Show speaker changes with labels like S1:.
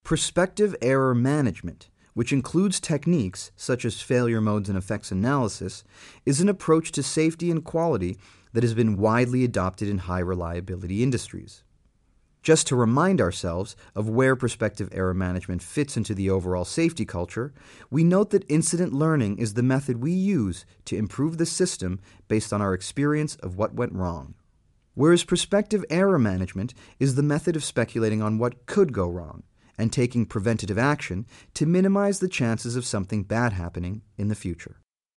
S1: Prospective error management, which includes techniques such as failure modes and effects analysis, is an approach to safety and quality that has been widely adopted in high reliability industries. Just to remind ourselves of where prospective error management fits into the overall safety culture, we note that incident learning is the method we use to improve the system based on our experience of what went wrong. Whereas prospective error management is the method of speculating on what could go wrong and taking preventative action to minimize the chances of something bad happening in the future.